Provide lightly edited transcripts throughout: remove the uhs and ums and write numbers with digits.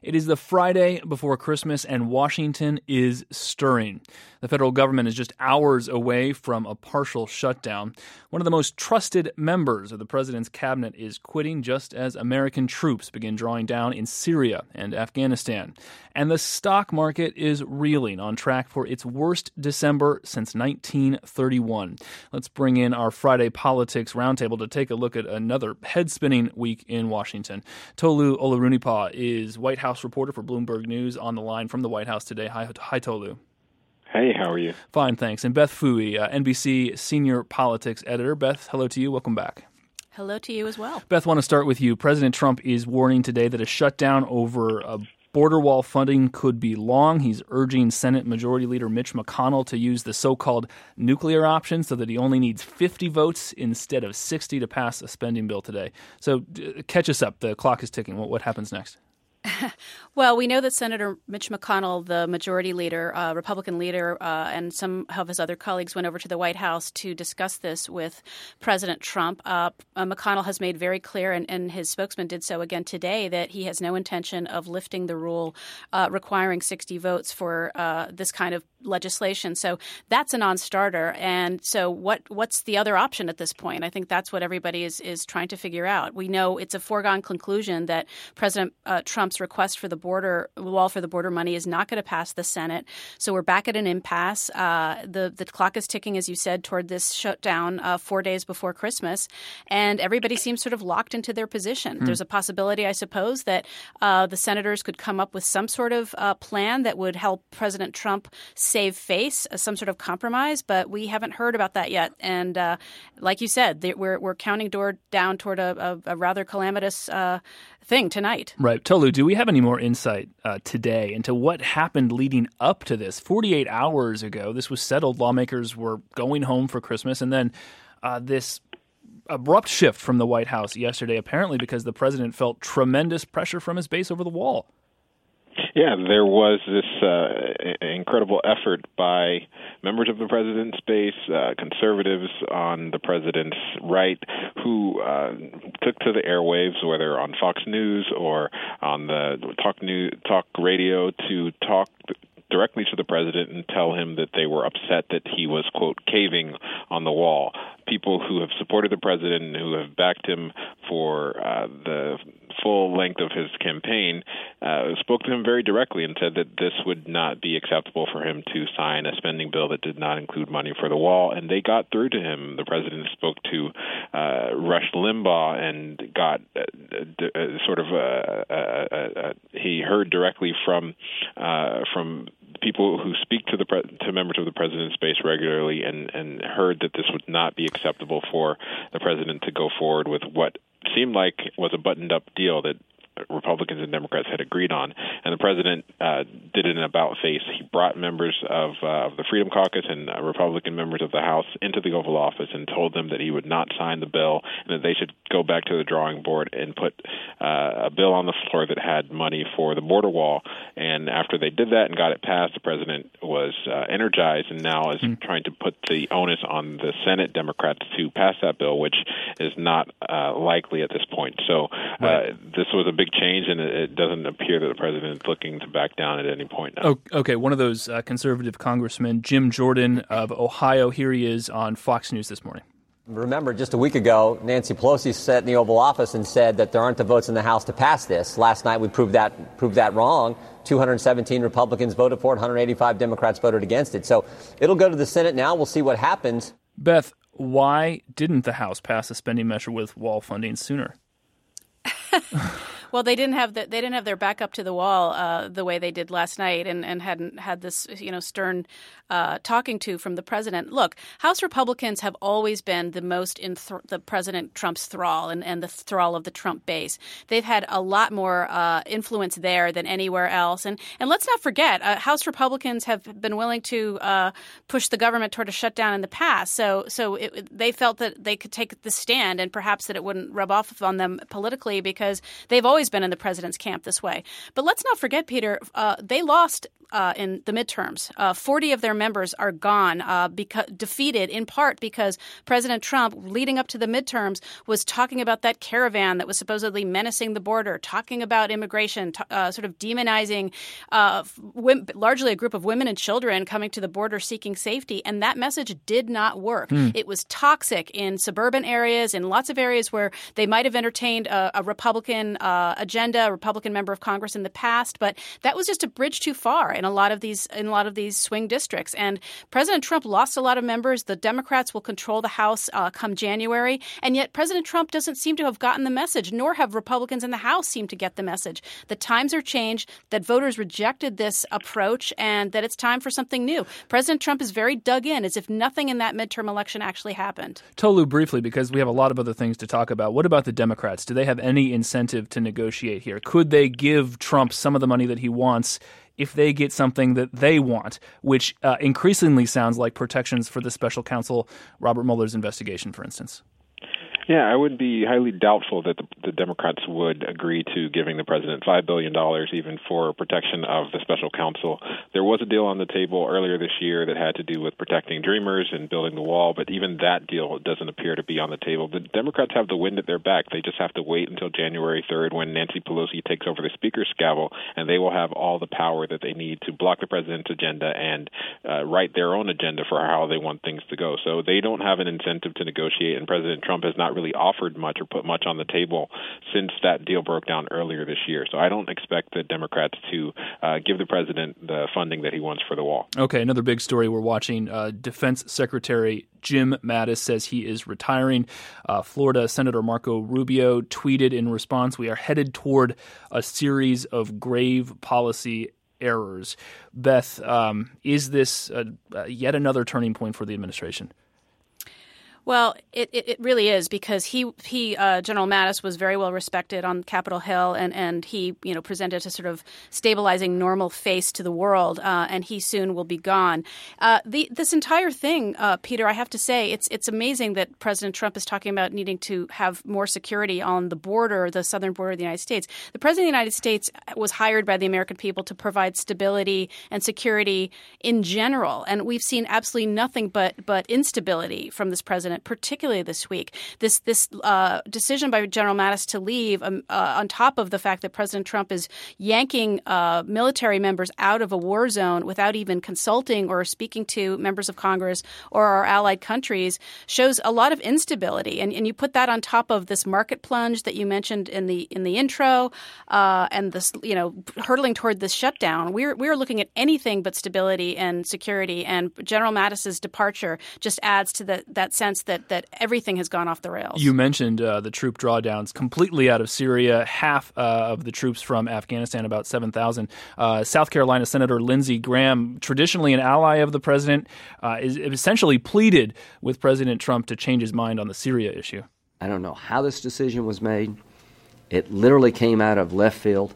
It is the Friday before Christmas, and Washington is stirring. The federal government is just hours away from a partial shutdown. One of the most trusted members of the president's cabinet is quitting just as American troops begin drawing down in Syria and Afghanistan. And the stock market is reeling, on track for its worst December since 1931. Let's bring in our Friday Politics Roundtable to take a look at another head-spinning week in Washington. Tolu Olorunnipa is White House reporter for Bloomberg News on the line from the White House today. Hi, Tolu. Hey, how are you? Fine, thanks. And Beth Phui, NBC senior politics editor. Beth, hello to you. Welcome back. Hello to you as well. Beth, I want to start with you. President Trump is warning today that a shutdown over border wall funding could be long. He's urging Senate Majority Leader Mitch McConnell to use the so-called nuclear option so that he only needs 50 votes instead of 60 to pass a spending bill today. So catch us up. The clock is ticking. What happens next? Well, we know that Senator Mitch McConnell, the majority leader, Republican leader, and some of his other colleagues went over to the White House to discuss this with President Trump. McConnell has made very clear, and his spokesman did so again today, that he has no intention of lifting the rule requiring 60 votes for this kind of legislation. So that's a non-starter. And so what's the other option at this point? I think that's what everybody is trying to figure out. We know it's a foregone conclusion that President Trump's request for the wall for the border money is not going to pass the Senate. So we're back at an impasse. The clock is ticking, as you said, toward this shutdown 4 days before Christmas. And everybody seems sort of locked into their position. There's a possibility, I suppose, that the senators could come up with some sort of plan that would help President Trump save face, some sort of compromise. But we haven't heard about that yet. And like you said, we're counting down toward a rather calamitous thing tonight. Right. Tolu, do we have any more insight today into what happened leading up to this? 48 hours ago, this was settled. Lawmakers were going home for Christmas. And then this abrupt shift from the White House yesterday, apparently because the president felt tremendous pressure from his base over the wall. Yeah, there was this incredible effort by members of the president's base, conservatives on the president's right, who took to the airwaves, whether on Fox News or on the talk radio, to talk directly to the president and tell him that they were upset that he was, quote, caving on the wall. People who have supported the president and who have backed him for the full length of his campaign spoke to him very directly and said that this would not be acceptable for him to sign a spending bill that did not include money for the wall. And they got through to him. The president spoke to Rush Limbaugh and got he heard directly from people who speak to members of the president's base regularly, and heard that this would not be acceptable for the president to go forward with what seemed like was a buttoned-up deal that Republicans and Democrats had agreed on. And the president did it in about-face. He brought members of the Freedom Caucus and Republican members of the House into the Oval Office and told them that he would not sign the bill and that they should go back to the drawing board and put a bill on the floor that had money for the border wall. And after they did that and got it passed, the president was energized and now is trying to put the onus on the Senate Democrats to pass that bill, which is not likely at this point. So this was a big change, and it doesn't appear that the president is looking to back down at any point now. Oh, okay, one of those conservative congressmen, Jim Jordan of Ohio, here he is on Fox News this morning. Remember, just a week ago, Nancy Pelosi sat in the Oval Office and said that there aren't the votes in the House to pass this. Last night, we proved that wrong. 217 Republicans voted for it, 185 Democrats voted against it. So it'll go to the Senate now. We'll see what happens. Beth, why didn't the House pass a spending measure with wall funding sooner? Well, they didn't have their back up to the wall the way they did last night, and hadn't had this stern talking to from the president. Look, House Republicans have always been the most in the President Trump's thrall and the thrall of the Trump base. They've had a lot more influence there than anywhere else. And let's not forget, House Republicans have been willing to push the government toward a shutdown in the past. So they felt that they could take the stand, and perhaps that it wouldn't rub off on them politically, because they've always always been in the president's camp this way. But let's not forget, Peter, they lost in the midterms. 40 of their members are gone, defeated in part because President Trump, leading up to the midterms, was talking about that caravan that was supposedly menacing the border, talking about immigration, sort of demonizing largely a group of women and children coming to the border seeking safety. And that message did not work. It was toxic in suburban areas, in lots of areas where they might have entertained a Republican agenda, a Republican member of Congress in the past. But that was just a bridge too far in a lot of these swing districts. And President Trump lost a lot of members. The Democrats will control the House come January. And yet President Trump doesn't seem to have gotten the message, nor have Republicans in the House seem to get the message. The times are changed, that voters rejected this approach, and that it's time for something new. President Trump is very dug in, as if nothing in that midterm election actually happened. Tolu, briefly, because we have a lot of other things to talk about. What about the Democrats? Do they have any incentive to negotiate here? Could they give Trump some of the money that he wants if they get something that they want, which increasingly sounds like protections for the special counsel Robert Mueller's investigation, for instance? Yeah, I would be highly doubtful that the Democrats would agree to giving the president $5 billion even for protection of the special counsel. There was a deal on the table earlier this year that had to do with protecting Dreamers and building the wall, but even that deal doesn't appear to be on the table. The Democrats have the wind at their back. They just have to wait until January 3rd when Nancy Pelosi takes over the Speaker's gavel, and they will have all the power that they need to block the president's agenda and write their own agenda for how they want things to go. So they don't have an incentive to negotiate, and President Trump has not really offered much or put much on the table since that deal broke down earlier this year. So I don't expect the Democrats to give the president the funding that he wants for the wall. Okay, another big story we're watching. Defense Secretary Jim Mattis says he is retiring. Florida Senator Marco Rubio tweeted in response, "We are headed toward a series of grave policy errors." Beth, is this yet another turning point for the administration? Well, it really is, because he General Mattis was very well respected on Capitol Hill, and he presented a sort of stabilizing normal face to the world, and he soon will be gone. This entire thing, Peter, I have to say, it's amazing that President Trump is talking about needing to have more security on the border, the southern border of the United States. The President of the United States was hired by the American people to provide stability and security in general, and we've seen absolutely nothing but instability from this president, particularly this week. This decision by General Mattis to leave, on top of the fact that President Trump is yanking military members out of a war zone without even consulting or speaking to members of Congress or our allied countries, shows a lot of instability. And you put that on top of this market plunge that you mentioned in the intro, and this hurtling toward this shutdown. We're looking at anything but stability and security. And General Mattis's departure just adds to that sense that everything has gone off the rails. You mentioned the troop drawdowns completely out of Syria, half of the troops from Afghanistan, about 7,000. South Carolina Senator Lindsey Graham, traditionally an ally of the president, is essentially pleaded with President Trump to change his mind on the Syria issue. I don't know how this decision was made. It literally came out of left field.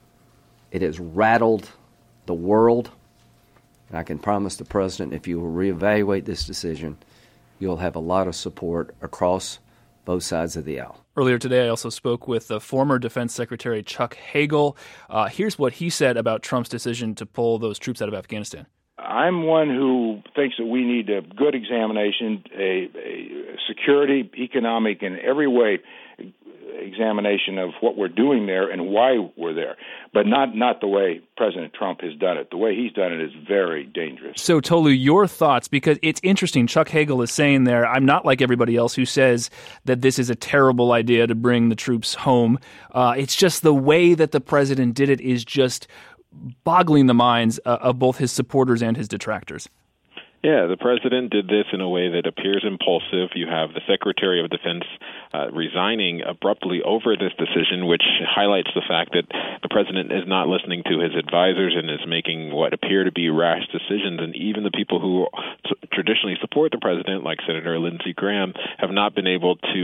It has rattled the world. And I can promise the president, if you will reevaluate this decision, you'll have a lot of support across both sides of the aisle. Earlier today, I also spoke with the former Defense Secretary Chuck Hagel. Here's what he said about Trump's decision to pull those troops out of Afghanistan. I'm one who thinks that we need a good examination, a security, economic, and every way examination of what we're doing there and why we're there, but not the way President Trump has done it. The way he's done it is very dangerous. So, Tolu, your thoughts, because it's interesting. Chuck Hagel is saying there, I'm not like everybody else who says that this is a terrible idea to bring the troops home. It's just the way that the president did it is just boggling the minds of both his supporters and his detractors. Yeah, the president did this in a way that appears impulsive. You have the Secretary of Defense resigning abruptly over this decision, which highlights the fact that the president is not listening to his advisors and is making what appear to be rash decisions. And even the people who traditionally support the president, like Senator Lindsey Graham, have not been able to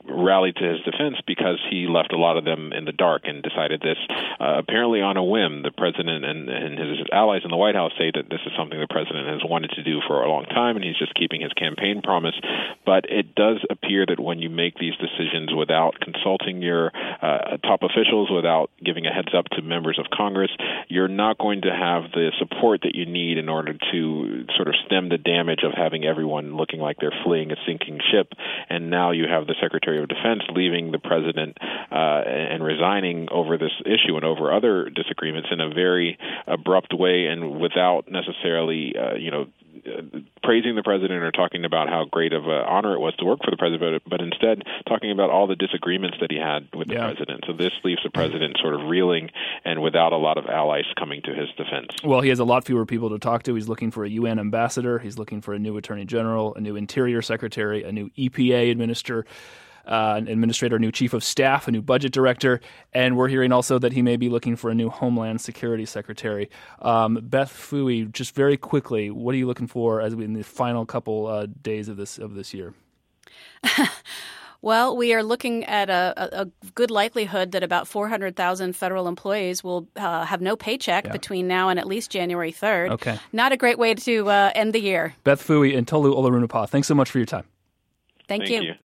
rallied to his defense because he left a lot of them in the dark and decided this apparently on a whim. The president and his allies in the White House say that this is something the president has wanted to do for a long time, and he's just keeping his campaign promise. But it does appear that when you make these decisions without consulting your top officials, without giving a heads up to members of Congress, you're not going to have the support that you need in order to sort of stem the damage of having everyone looking like they're fleeing a sinking ship. And now you have the Secretary of Defense leaving the president and resigning over this issue and over other disagreements in a very abrupt way and without necessarily, praising the president or talking about how great of an honor it was to work for the president, but instead talking about all the disagreements that he had with the president. So this leaves the president sort of reeling and without a lot of allies coming to his defense. Well, he has a lot fewer people to talk to. He's looking for a UN ambassador. He's looking for a new attorney general, a new interior secretary, a new EPA administrator, a new chief of staff, a new budget director, and we're hearing also that he may be looking for a new Homeland Security secretary. Beth Phouey, just very quickly, what are you looking for as in the final couple days of this year? Well, we are looking at a good likelihood that about 400,000 federal employees will have no paycheck between now and at least January 3rd. Okay. Not a great way to end the year. Beth Phouey and Tolu Olorunnipa, thanks so much for your time. Thank you.